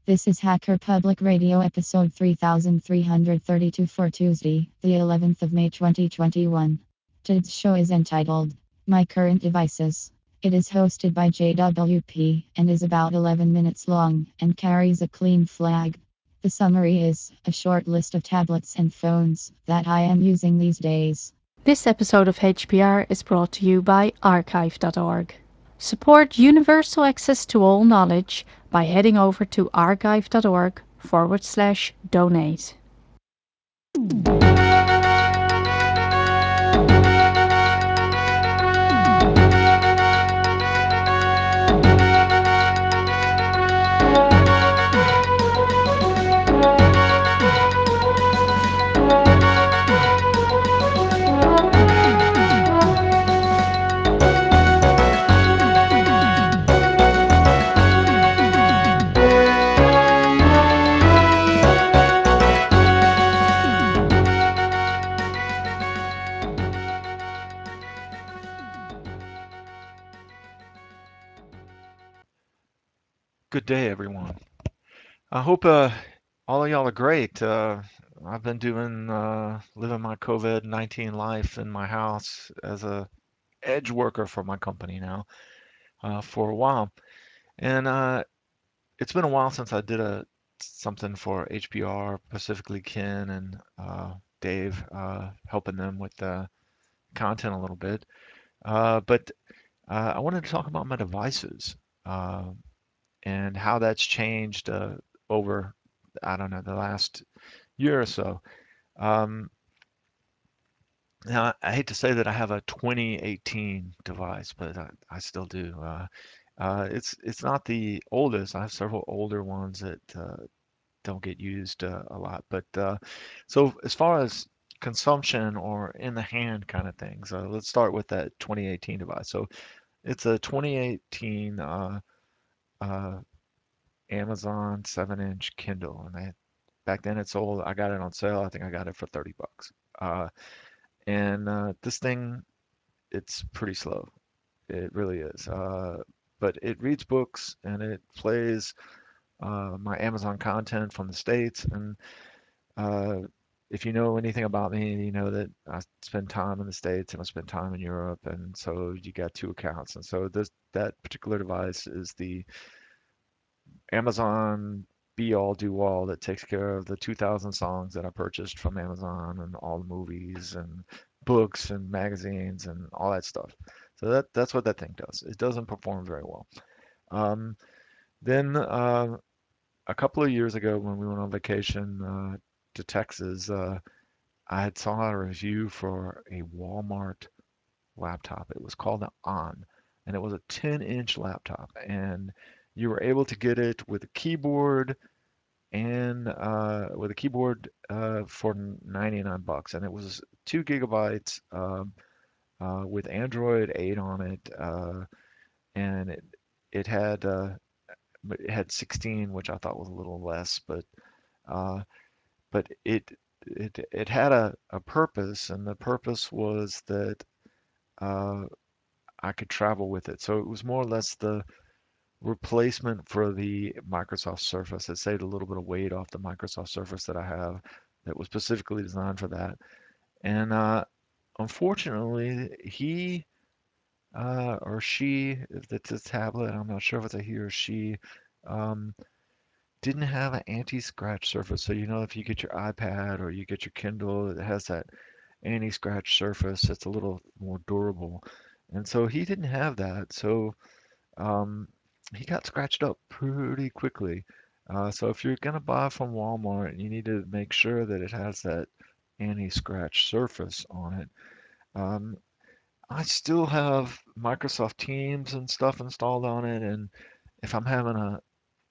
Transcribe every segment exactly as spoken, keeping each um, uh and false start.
This is Hacker Public Radio episode three thousand three hundred thirty-two for Tuesday, the eleventh of May twenty twenty-one. Today's show is entitled My Current Devices. It is hosted by J W P and is about eleven minutes long and carries a clean flag. The summary is a short list of tablets and phones that I am using these days. This episode of H P R is brought to you by archive dot org. Support universal access to all knowledge by heading over to archive.org forward slash donate. Good day, everyone. I hope uh, all of y'all are great. Uh, I've been doing uh, living my COVID nineteen life in my house as a edge worker for my company now uh, for a while, and uh, it's been a while since I did a something for H P R, specifically Ken and uh, Dave, uh, helping them with the content a little bit. Uh, but uh, I wanted to talk about my devices. Uh, and how that's changed uh, over, I don't know, the last year or so. Um, now, I hate to say that I have a twenty eighteen device, but I, I still do. Uh, uh, it's it's not the oldest. I have several older ones that uh, don't get used uh, a lot. But uh, so as far as consumption or in the hand kind of things, uh, let's start with that twenty eighteen device. So it's a twenty eighteen uh, uh, Amazon seven inch Kindle, and I back then it sold. I got it on sale. I think I got it for thirty bucks. Uh, and uh, this thing, it's pretty slow. It really is. Uh, but it reads books and it plays uh, my Amazon content from the States. And uh, if you know anything about me, you know that I spend time in the States and I spend time in Europe, and so you got two accounts. And so this that particular device is the Amazon be all do all that takes care of the two thousand songs that I purchased from Amazon and all the movies and books and magazines and all that stuff. So that that's what that thing does. It doesn't perform very well. Um, then uh, a couple of years ago when we went on vacation uh, to Texas, uh, I had saw a review for a Walmart laptop. It was called the On, and it was a ten inch laptop, and you were able to get it with a keyboard and uh, with a keyboard uh, for ninety-nine bucks, and it was two gigabytes um, uh, with Android eight on it, uh, and it it had uh, it had sixteen, which I thought was a little less, but uh, but it it it had a, a purpose, and the purpose was that uh, I could travel with it. So it was more or less the replacement for the Microsoft Surface. It saved a little bit of weight off the Microsoft Surface that I have that was specifically designed for that. And uh, unfortunately, he uh, or she, if it's a tablet, I'm not sure if it's a he or she, um, didn't have an anti-scratch surface. So, you know, if you get your iPad or you get your Kindle, it has that anti-scratch surface. It's a little more durable. And so he didn't have that. So um, he got scratched up pretty quickly. Uh, so if you're gonna buy from Walmart, you need to make sure that it has that anti-scratch surface on it. Um, I still have Microsoft Teams and stuff installed on it, and if I'm having a,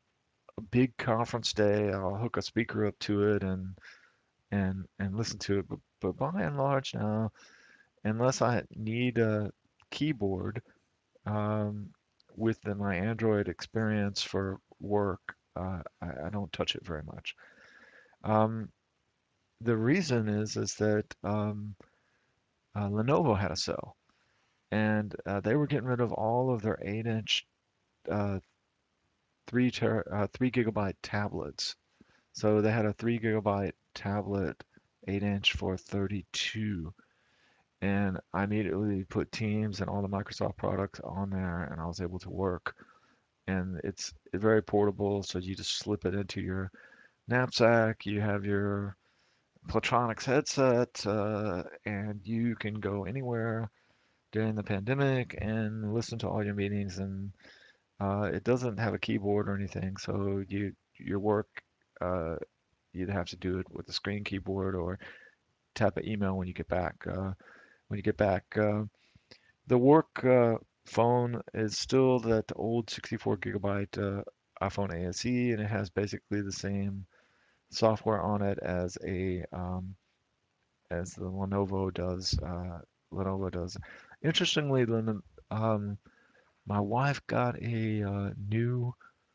a big conference day, I'll hook a speaker up to it and and and listen to it. But, but by and large now, unless I need a keyboard, um, with the, my Android experience for work, uh, I, I don't touch it very much. Um, the reason is is that um, uh, Lenovo had a sale, and uh, they were getting rid of all of their eight-inch uh, three ter uh, three gigabyte tablets. So they had a three gigabyte tablet, eight inch for thirty-two, and I immediately put Teams and all the Microsoft products on there, and I was able to work. And it's very portable, so you just slip it into your knapsack. You have your Plantronics headset, uh, and you can go anywhere during the pandemic and listen to all your meetings. And uh, it doesn't have a keyboard or anything, so you your work uh, you'd have to do it with a screen keyboard or tap an email when you get back. Uh, when you get back, uh, the work uh, phone is still that old sixty-four gigabyte uh, iPhone A S E, and it has basically the same software on it as a um, as the Lenovo does. Uh, Lenovo does. Interestingly, Len- um, my wife got a uh, new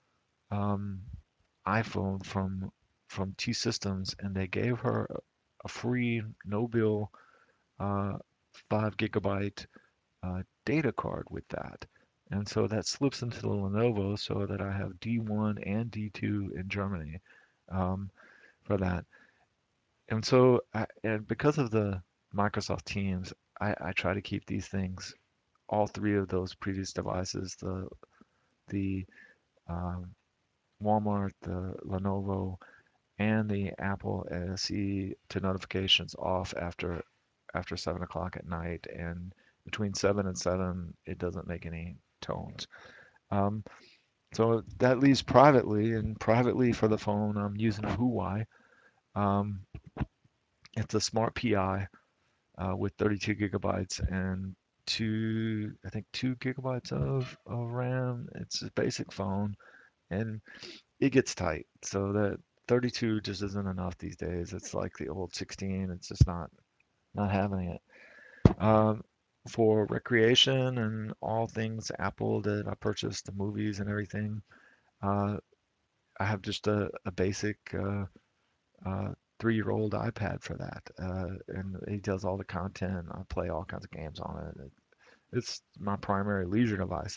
um, iPhone from from T Systems, and they gave her a free no bill uh, five gigabyte uh, data card with that. And so that slips into the Lenovo so that I have D one and D two in Germany um, for that. And so, I, and because of the Microsoft Teams, I, I try to keep these things, all three of those previous devices, the the um, Walmart, the Lenovo, and the Apple S S E to notifications off after after seven o'clock at night, and between seven and seven, it doesn't make any tones. Um, so that leaves privately, and privately for the phone, I'm using a Huawei. Um, it's a smart P I uh, with thirty-two gigabytes and two, I think two gigabytes of, of RAM. It's a basic phone, and it gets tight. So that thirty-two just isn't enough these days. It's like the old sixteen. It's just not not having it. Um, for recreation and all things Apple that I purchased, the movies and everything, uh, I have just a, a basic uh, uh, three-year-old iPad for that, uh, and it does all the content. I play all kinds of games on it. It- It's my primary leisure device,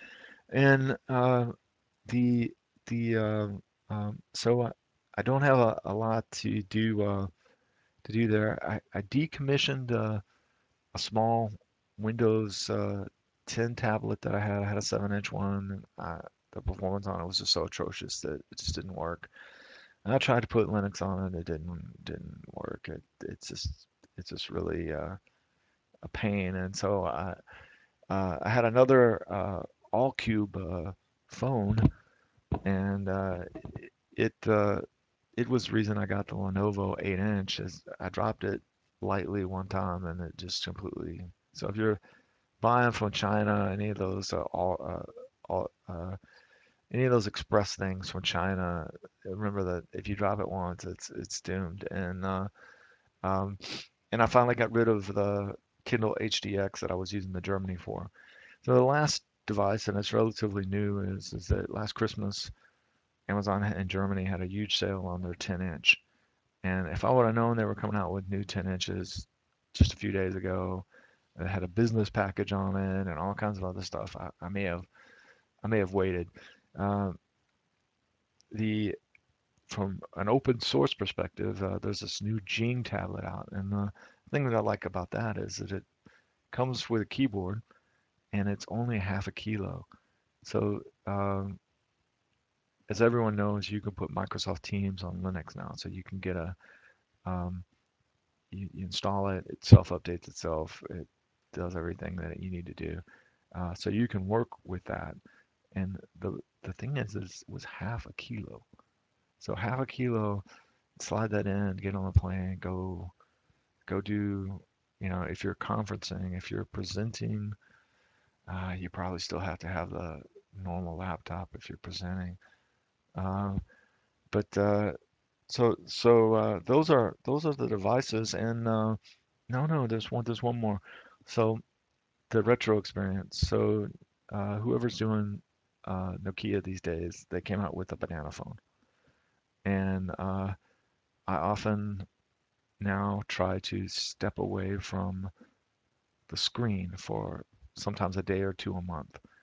and uh, the the um, um, so I, I don't have a, a lot to do uh, to do there. I, I decommissioned uh, a small Windows uh, ten tablet that I had. I had a seven inch one. And I, the performance on it was just so atrocious that it just didn't work. And I tried to put Linux on it. It didn't didn't work. It it's just it's just really uh, a pain. And so I uh, I had another uh, Allcube uh, phone, and uh, it uh, it was the reason I got the Lenovo eight inch. Is I dropped it lightly one time, and it just completely. So if you're buying from China, any of those uh, all, uh, all uh, any of those express things from China, remember that if you drop it once, it's it's doomed. And uh, um, and I finally got rid of the Kindle H D X that I was using the Germany for. So the last device, and it's relatively new, is is that last Christmas Amazon in Germany had a huge sale on their ten inch. And if I would have known they were coming out with new ten inches just a few days ago, it had a business package on it and all kinds of other stuff, I, I may have I may have waited. Um, the From an open source perspective, uh, there's this new Gene tablet out, and the thing that I like about that is that it comes with a keyboard, and it's only half a kilo. So um, as everyone knows, you can put Microsoft Teams on Linux now, so you can get a um, you, you install it, it self-updates itself, it does everything that you need to do. Uh, so you can work with that. And the the thing is, is it was half a kilo. So half a kilo, slide that in, get on the plane, go go do, you know, if you're conferencing, if you're presenting, uh, you probably still have to have the normal laptop if you're presenting. Uh, but uh, so so uh, those are those are the devices, and uh, no no there's one there's one more. So the retro experience. So uh, whoever's doing uh, Nokia these days, they came out with a banana phone, and uh, I often now try to step away from the screen for sometimes a day or two a month.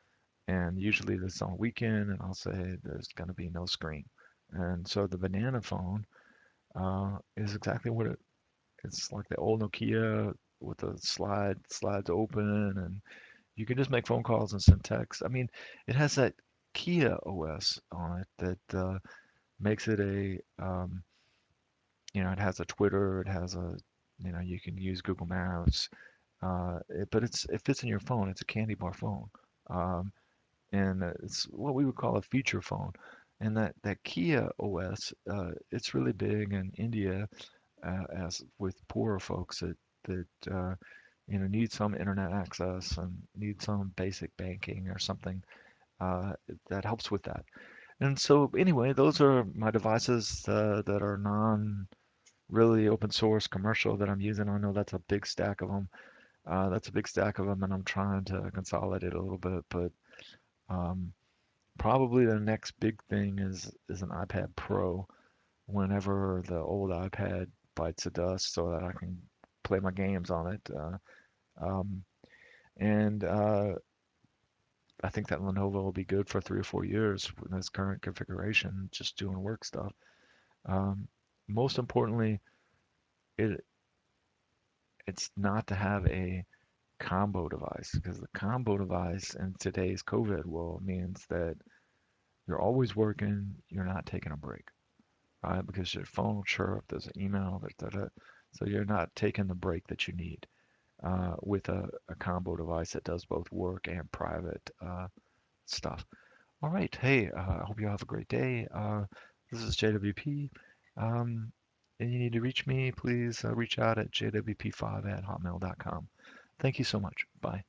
And usually this is on a weekend, and I'll say there's going to be no screen. And so the banana phone uh, is exactly what it. It's like the old Nokia with the slide slides open, and you can just make phone calls and send text. I mean, it has that Kia O S on it that uh, makes it a um, you know, it has a Twitter, it has a, you know, you can use Google Maps, uh, it, but it's it fits in your phone. It's a candy bar phone, um, and uh, it's what we would call a feature phone. And that that Kia O S, uh, it's really big in India, uh, as with poorer folks that that uh, you know need some internet access and need some basic banking or something uh, that helps with that. And so anyway, those are my devices uh, that are non really open source commercial that I'm using. I know that's a big stack of them. Uh, that's a big stack of them, and I'm trying to consolidate a little bit. But um, probably the next big thing is is an iPad Pro. Whenever the old iPad bites the dust, so that I can play my games on it. Uh, um, and uh, I think that Lenovo will be good for three or four years with its current configuration, just doing work stuff. Um, Most importantly, it it's not to have a combo device, because the combo device in today's COVID world means that you're always working, you're not taking a break, right? Because your phone will chirp, there's an email, da, da, da. So you're not taking the break that you need uh, with a, a combo device that does both work and private uh, stuff. All right, hey, uh, I hope you have a great day. Uh, this is J W P. Um, and you need to reach me, please uh, reach out at j w p five at hotmail dot com. Thank you so much. Bye.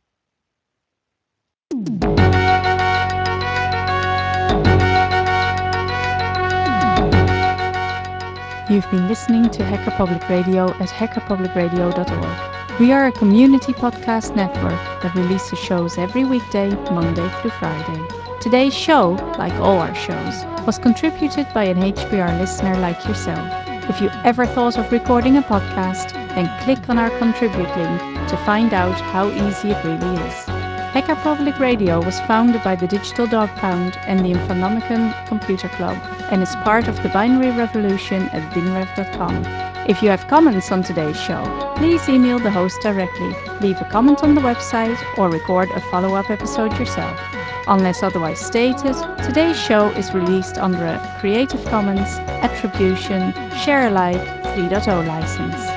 You've been listening to Hacker Public Radio at hacker public radio dot org. We are a community podcast network that releases shows every weekday, Monday through Friday. Today's show, like all our shows, was contributed by an H P R listener like yourself. If you ever thought of recording a podcast, then click on our contribute link to find out how easy it really is. Hacker Public Radio was founded by the Digital Dog Pound and the Infonomicon Computer Club and is part of the binary revolution at binrev dot com. If you have comments on today's show, please email the host directly, leave a comment on the website, or record a follow-up episode yourself. Unless otherwise stated, today's show is released under a Creative Commons Attribution Share Alike three point oh license.